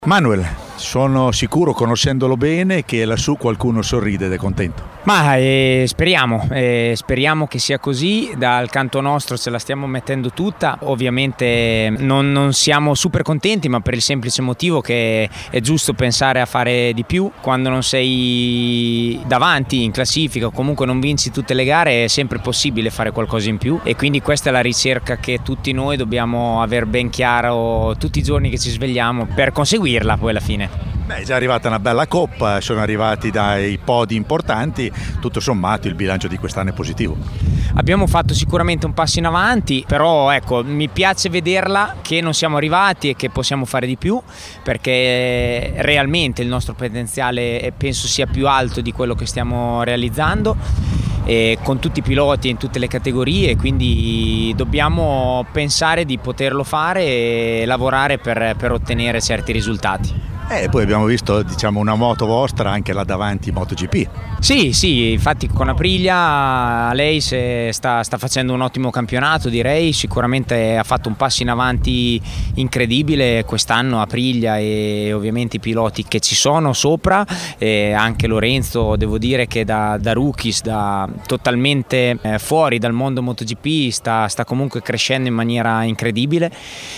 Manuel, sono sicuro, conoscendolo bene, che lassù qualcuno sorride ed è contento. Ma speriamo che sia così. Dal canto nostro ce la stiamo mettendo tutta. Ovviamente non siamo super contenti, ma per il semplice motivo che è giusto pensare a fare di più. Quando non sei davanti in classifica o comunque non vinci tutte le gare, è sempre possibile fare qualcosa in più, e quindi questa è la ricerca che tutti noi dobbiamo aver ben chiaro tutti i giorni che ci svegliamo per conseguirla poi alla fine. È già arrivata una bella coppa, sono arrivati dai podi importanti, tutto sommato il bilancio di quest'anno è positivo. Abbiamo fatto sicuramente un passo in avanti, però ecco, mi piace vederla che non siamo arrivati e che possiamo fare di più, perché realmente il nostro potenziale penso sia più alto di quello che stiamo realizzando, e con tutti i piloti in tutte le categorie, quindi dobbiamo pensare di poterlo fare e lavorare per ottenere certi risultati. E poi abbiamo visto, una moto vostra anche là davanti, MotoGP. Sì, infatti con Aprilia lei sta facendo un ottimo campionato, direi. Sicuramente ha fatto un passo in avanti incredibile quest'anno Aprilia, e ovviamente i piloti che ci sono sopra, e anche Lorenzo, devo dire che da rookies, da totalmente fuori dal mondo MotoGP, sta comunque crescendo in maniera incredibile,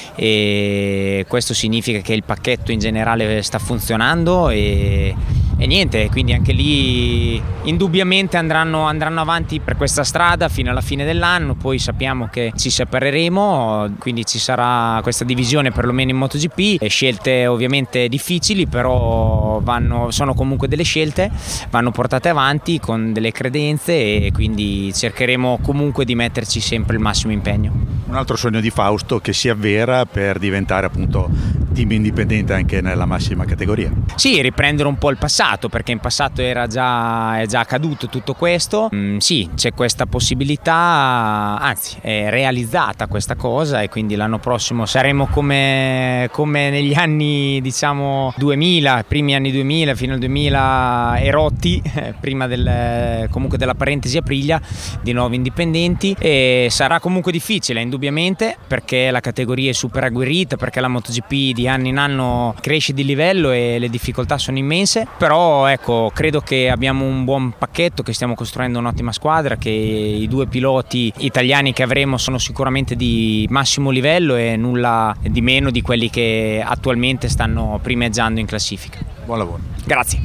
e questo significa che il pacchetto in generale sta funzionando, e niente, quindi anche lì indubbiamente andranno avanti per questa strada fino alla fine dell'anno. Poi sappiamo che ci separeremo, quindi ci sarà questa divisione perlomeno in MotoGP, scelte ovviamente difficili, però sono comunque delle scelte, vanno portate avanti con delle credenze, e quindi cercheremo comunque di metterci sempre il massimo impegno. Un altro sogno di Fausto che si avvera per diventare appunto team indipendente anche nella massima categoria. Sì, riprendere un po' il passato, perché in passato è già accaduto tutto questo. Sì, c'è questa possibilità, anzi è realizzata questa cosa, e quindi l'anno prossimo saremo come negli anni 2000, primi anni 2000 fino al 2000 erotti, prima comunque della parentesi Aprilia, di nuovo indipendenti, e sarà comunque difficile indubbiamente, perché la categoria è super agguerrita, perché la MotoGP di anno in anno cresce di livello e le difficoltà sono immense. Però ecco, credo che abbiamo un buon pacchetto, che stiamo costruendo un'ottima squadra, che i due piloti italiani che avremo sono sicuramente di massimo livello e nulla di meno di quelli che attualmente stanno primeggiando in classifica. Buon lavoro. Grazie.